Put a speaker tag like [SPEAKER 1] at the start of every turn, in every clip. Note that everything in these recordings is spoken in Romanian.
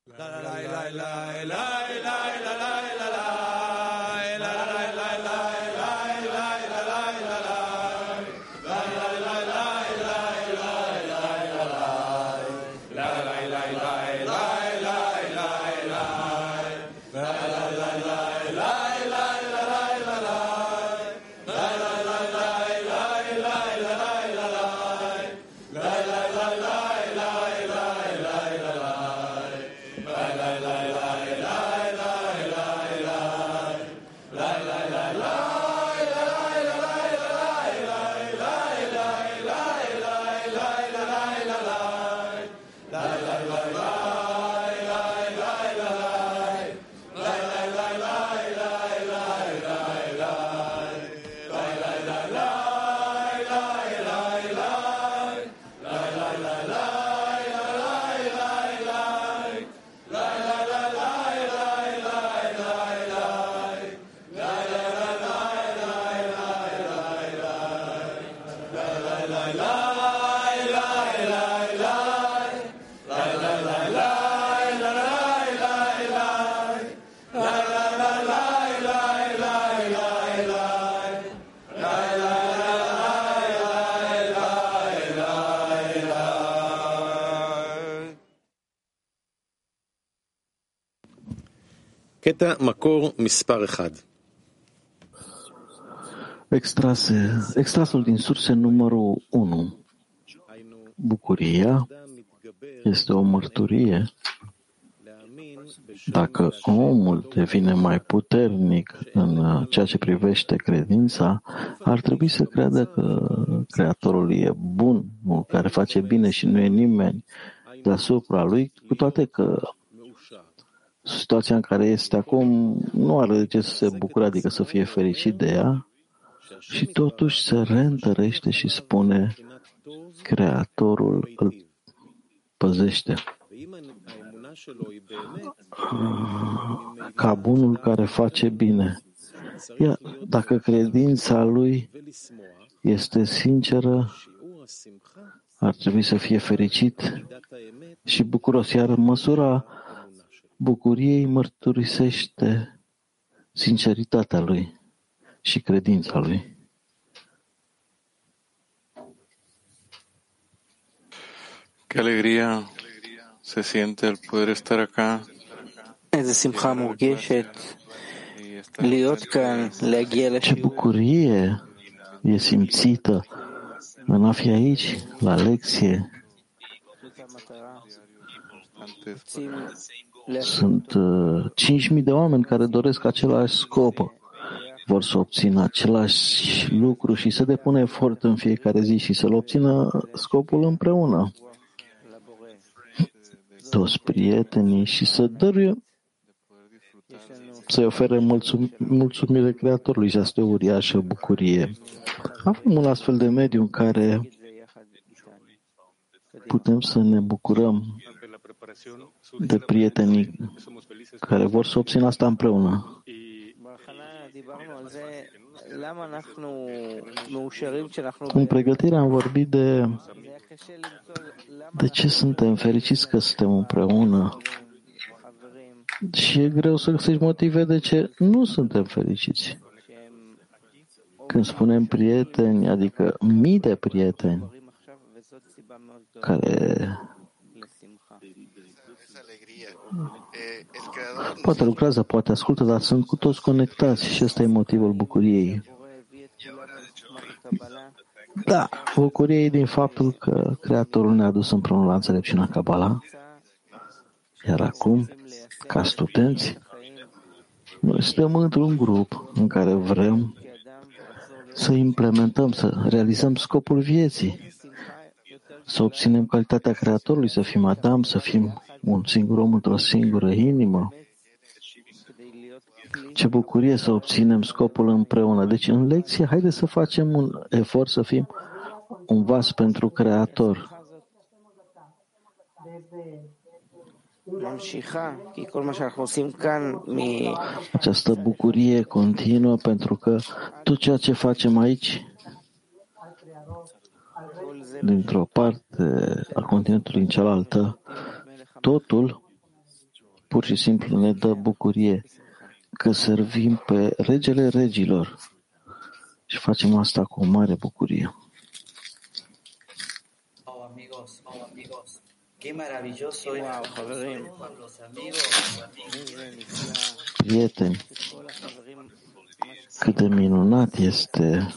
[SPEAKER 1] קטע מקור מספר 1.
[SPEAKER 2] Extrasul din surse numărul 1. Bucuria este o mărturie. Dacă omul devine mai puternic în ceea ce privește credința, ar trebui să creadă că Creatorul e bun, care face bine și nu e nimeni deasupra lui, cu toate că situația în care este acum nu are de ce să se bucure, adică să fie fericit de ea, și totuși se reîntărește și spune Creatorul îl păzește ca bunul care face bine. Iar dacă credința lui este sinceră, ar trebui să fie fericit și bucuros, iar măsura bucuriei mărturisește sinceritatea lui și credința lui.
[SPEAKER 3] Qué alegría se siente el poder estar acá.
[SPEAKER 2] Ce bucurie e simțită în a fi aici, la lecție. Sunt 5.000 de oameni care doresc același scop. Vor să obțină același lucru și să depună efort în fiecare zi și să-l obțină scopul împreună. Toți prietenii și să dăruie, să-i ofere mulțumire Creatorului și asta e o uriașă bucurie. Avem un astfel de mediu în care putem să ne bucurăm de prietenii care vor să obțină asta împreună. În pregătire am vorbit de ce suntem fericiți că suntem împreună. Și e greu să găsești motive de ce nu suntem fericiți. Când spunem prieteni, adică mii de prieteni care poate lucrează, poate ascultă, dar sunt cu toți conectați și ăsta e motivul bucuriei. Da, bucuria e din faptul că Creatorul ne-a dus împreună la înțelepciunea Kabbalah, iar acum, ca studenți, noi suntem într-un grup în care vrem să implementăm, să realizăm scopul vieții, să obținem calitatea Creatorului, să fim Adam, să fim un singur om într-o singură inimă. Ce bucurie să obținem scopul împreună. Deci, în lecție, haideți să facem un efort să fim un vas pentru Creator. Această bucurie continuă pentru că tot ceea ce facem aici, dintr-o parte a continentului în cealaltă, totul pur și simplu ne dă bucurie că servim pe regele regilor și facem asta cu o mare bucurie. Prieteni, cât de minunat este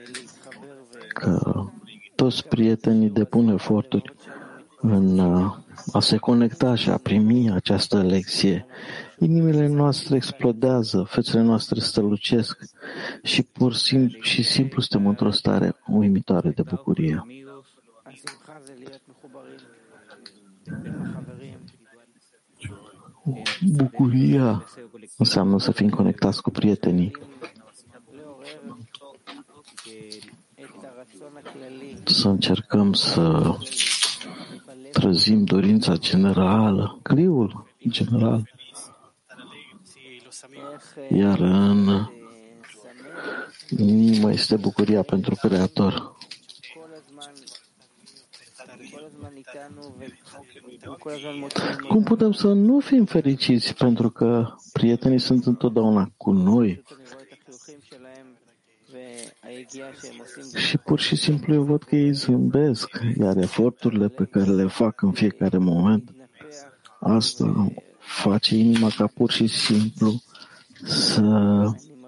[SPEAKER 2] că toți prietenii depun eforturi în a se conecta și a primi această lecție. Inimile noastre explodează, fețele noastre strălucesc și pur și simplu suntem într-o stare uimitoare de bucurie. Bucuria înseamnă să fim conectați cu prietenii. Să încercăm să trezim dorința generală, cliul general, iar în inimă este bucuria pentru Creator. Cum putem să nu fim fericiți pentru că prietenii sunt întotdeauna cu noi? Și pur și simplu eu văd că ei zâmbesc, iar eforturile pe care le fac în fiecare moment, asta face inima ca pur și simplu să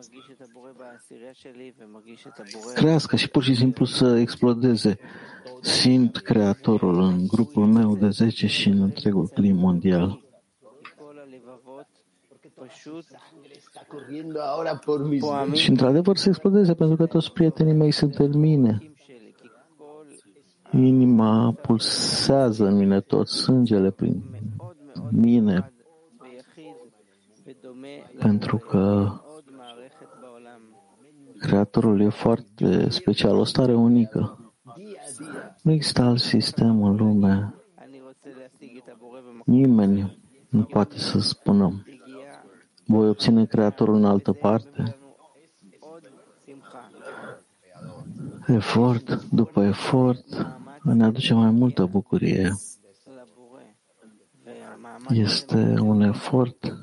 [SPEAKER 2] crească și pur și simplu să explodeze. Simt Creatorul în grupul meu de 10 și în întregul clip mondial. Și într-adevăr să explodeze, pentru că toți prietenii mei sunt în mine. Inima pulsează în mine, tot sângele prin mine, pentru că Creatorul e foarte special, o stare unică. Nu există alt sistem în lume. Nimeni nu poate să spună voi obține Creatorul în altă parte. Efort după efort ne aduce mai multă bucurie. Este un efort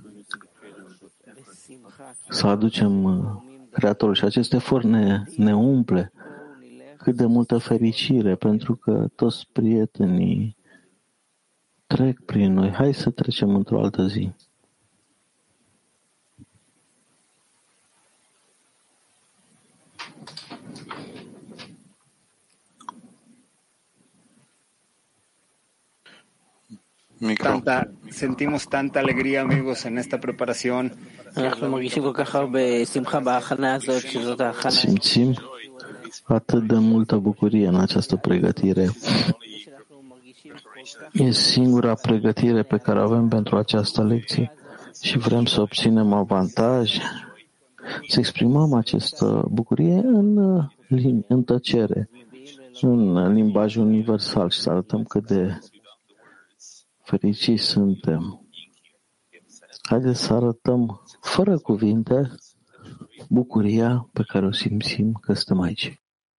[SPEAKER 2] să aducem Creatorul și acest efort ne umple cât de multă fericire, pentru că toți prietenii trec prin noi. Hai să trecem într-o altă zi.
[SPEAKER 4] Sentimos tanta alegría, amigos, en esta preparación.
[SPEAKER 2] Simțim atât de multă bucurie în această pregătire. E singura pregătire pe care o avem pentru această lecție și vrem să obținem să exprimăm această bucurie în tăcere, în limbaj universal și să arătăm cât de fericiți suntem. Haideți să arătăm fără cuvinte bucuria pe care o simțim că suntem aici.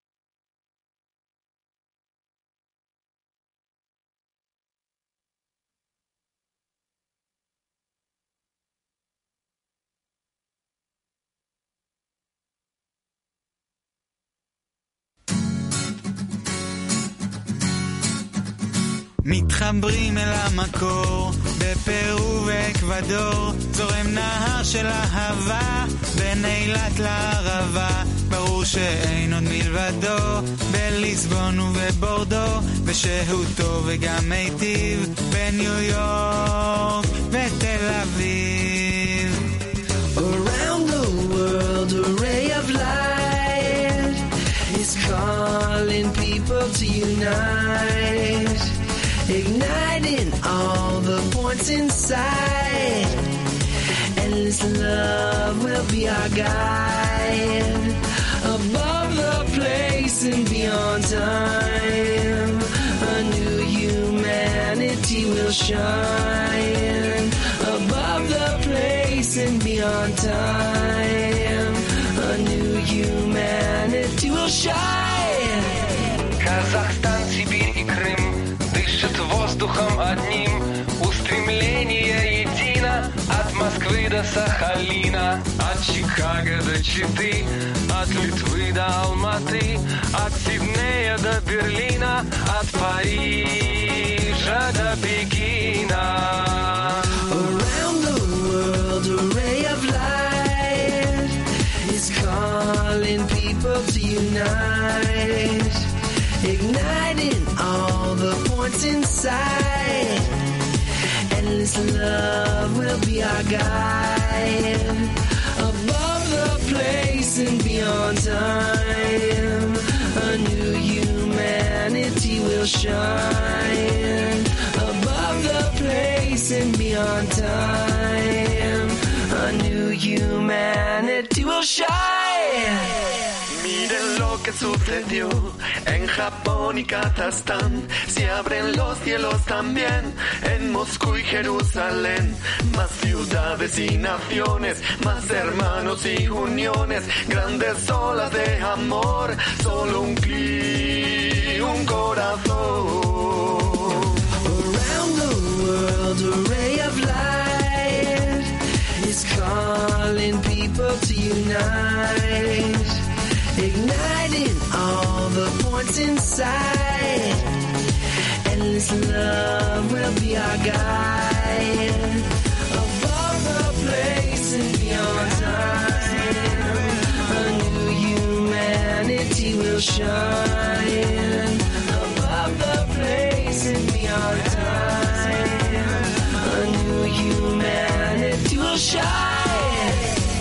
[SPEAKER 5] מתחברים אל המקור, בפרו ואקוודור, זורם נהר של אהבה, בין אילת לערבה, ברור שאין עוד מלבדו, בליסבון ובבורדו, ושהותו וגם מיטיב, בניו יורק ותל אביב.
[SPEAKER 6] Around the world a ray of light is calling people to unite, igniting all the points inside. Endless love will be our guide, above the place and beyond time. A new humanity will shine, above the place and beyond time. A new humanity will shine.
[SPEAKER 7] Казахстан, Сибирь и Крым дышат воздухом одним, устремление едино, Москвы до Сахалина, от Чикаго до Читы, от Литвы до Алматы, от Сиднея до Берлина, от Парижа до Пекина.
[SPEAKER 6] Around the world, a ray of light is calling people to unite, igniting all the points inside. Endless love will be our guide, above the place and beyond time. A new humanity will shine, above the place and beyond time. A new humanity will shine.
[SPEAKER 7] Miren lo que sucedió en Japón y Kazajstán. Se abren los cielos también en Moscú y Jerusalén. Más ciudades y naciones, más hermanos y uniones, grandes olas de amor, solo un clic, un corazón.
[SPEAKER 6] Around the world, a ray of light is calling people to unite, igniting all the points inside. Endless love will be our guide, above the place and beyond time. A new humanity will shine, above the place and beyond time. A new humanity will shine.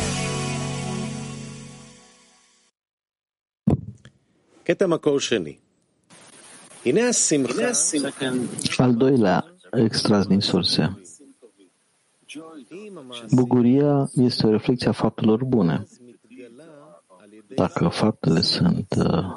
[SPEAKER 1] קטע מקור שני. הנה השמחה.
[SPEAKER 2] Al doilea extras din surse. Bucuria este o reflecție a faptelor bune. Dacă faptele sunt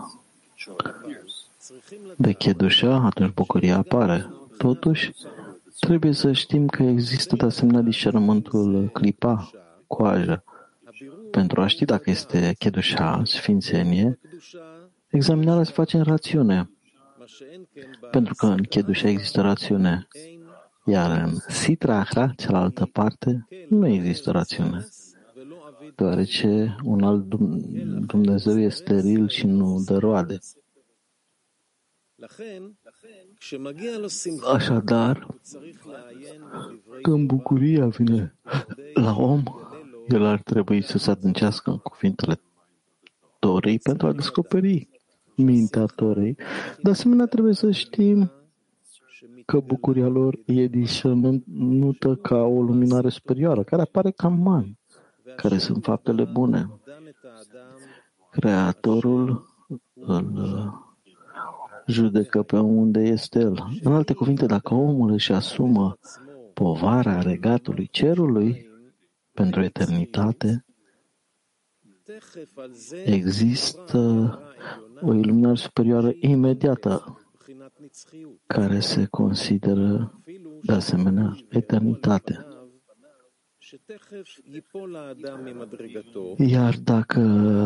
[SPEAKER 2] de chedușa, atunci bucuria apare. Totuși, trebuie să știm că există de asemenea discernământul clipa, coajă. Pentru a ști dacă este chedușa, sfințenie, examinarea se face în rațiune. Pentru că în chedușa există rațiune. Iar în sitra achra, cealaltă parte, nu există rațiune. Deoarece un alt Dumnezeu este steril și nu dă roade. Așadar, când bucuria vine la om, el ar trebui să se adâncească în cuvintele Torei pentru a descoperi mintea Torei. De asemenea, trebuie să știm că bucuria lor e discernută ca o luminare superioară, care apare ca man, care sunt faptele bune. Creatorul îl judecă pe unde este el. În alte cuvinte, dacă omul își asumă povara regatului cerului pentru eternitate, există o iluminare superioară imediată care se consideră de asemenea eternitate. Iar dacă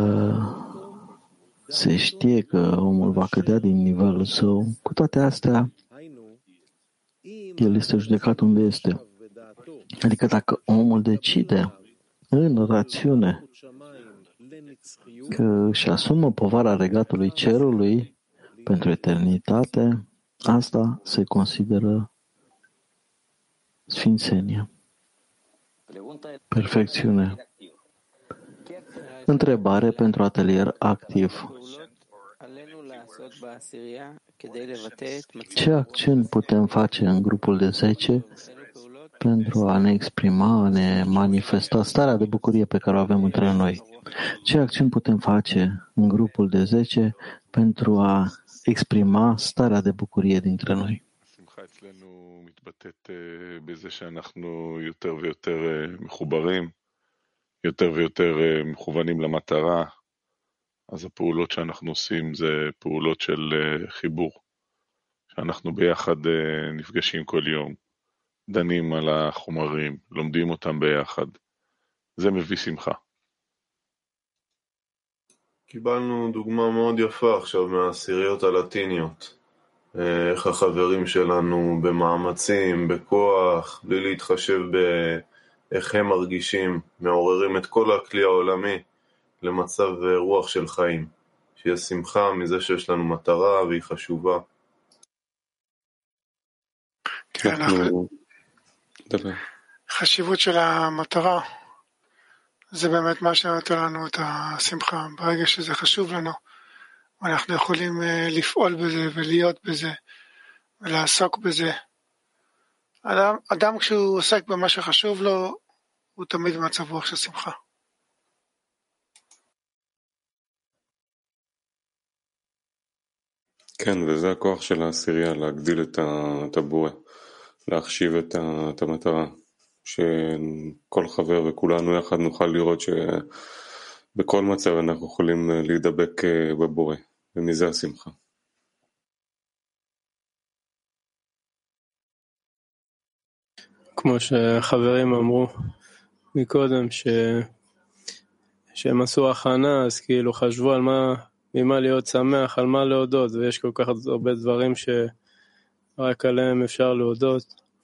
[SPEAKER 2] se știe că omul va cădea din nivelul său, cu toate astea, el este judecat unde este. Adică dacă omul decide în rațiune că își asumă povara regatului cerului pentru eternitate, asta se consideră sfințenie, perfecțiune. Întrebare pentru atelier activ. Ce acțiuni putem face în grupul de 10 pentru a ne exprima, a ne manifesta starea de bucurie pe care o avem între noi? Ce acțiuni putem face în grupul de 10 pentru a exprima starea de bucurie dintre noi?
[SPEAKER 3] יותר ויותר מכוונים למטרה, אז הפעולות שאנחנו עושים זה פעולות של חיבור, שאנחנו ביחד נפגשים כל יום, דנים על החומרים, לומדים אותם ביחד. זה מביא שמחה.
[SPEAKER 8] קיבלנו דוגמה מאוד יפה עכשיו מהעשיריות הלטיניות. איך החברים שלנו במאמצים, בכוח, בלי להתחשב איך הם מרגישים, מעוררים את כל הכלי העולמי למצב רוח של חיים. שיהיה שמחה מזה שיש לנו מטרה והיא חשובה.
[SPEAKER 9] כן, החשיבות של המטרה זה באמת מה שנותן לנו את השמחה. ברגע שזה חשוב לנו, אנחנו יכולים לפעול בזה ולהיות בזה ולעסוק בזה. אדם כשהוא עוסק במה שחשוב לו, הוא תמיד במצב רוח של שמחה.
[SPEAKER 10] כן, וזה הכוח של העשירייה, להגדיל את הבורא, להחשיב את המטרה, שכל חבר וכולנו יחד נוכל לראות שבכל מצב אנחנו יכולים להידבק בבורא, ומזה השמחה.
[SPEAKER 11] כמו שחברים אמרו מקודם, שהם עשו הכנה, אז כאילו חשבו על ממה להיות שמח, על מה להודות, ויש כל כך הרבה דברים שרק עליהם אפשר להודות.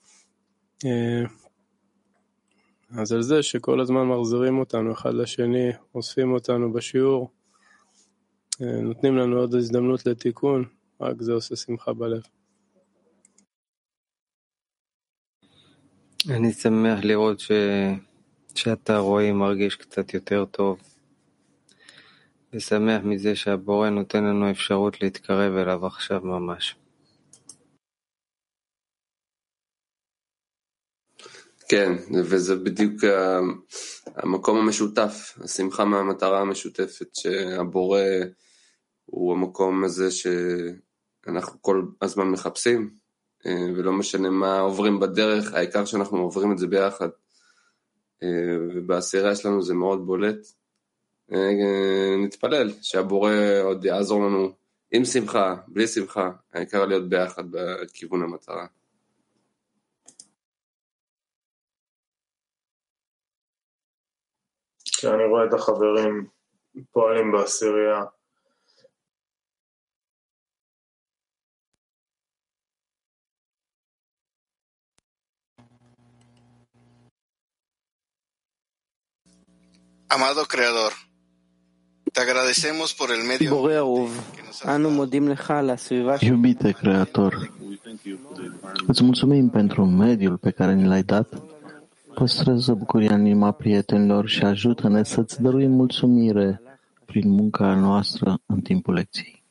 [SPEAKER 11] אז על זה שכל הזמן מחזירים אותנו אחד לשני, אוספים אותנו בשיעור, נותנים לנו עוד הזדמנות לתיקון, רק זה עושה שמחה בלב.
[SPEAKER 12] אני שמח לראות שאתה רואה מרגיש קצת יותר טוב, ושמח מזה שהבורא נותן לנו אפשרות להתקרב אליו עכשיו ממש.
[SPEAKER 13] כן, וזה בדיוק המקום המשותף, השמחה מהמטרה המשותפת, שהבורא הוא המקום הזה שאנחנו כל הזמן מחפשים, ולא משנה מה עוברים בדרך, העיקר שאנחנו עוברים את זה ביחד, ובעשירייה שלנו זה מאוד בולט. נתפלל שהבורא עוד יעזור לנו עם שמחה, בלי שמחה, העיקר להיות ביחד בכיוון המטרה.
[SPEAKER 8] כשאני רואה את החברים פועלים בעשירייה,
[SPEAKER 14] Amado Creador, te agradecemos por el medio.
[SPEAKER 15] בורא אהוב, אנו מודים לך על הסביבה.
[SPEAKER 2] Iubite Creator, îți mulțumim pentru mediul pe care ni l-ai dat. Păstrează bucuria în inima prietenilor și ajută-ne să-ți dăruim mulțumire prin munca noastră în timpul lecției.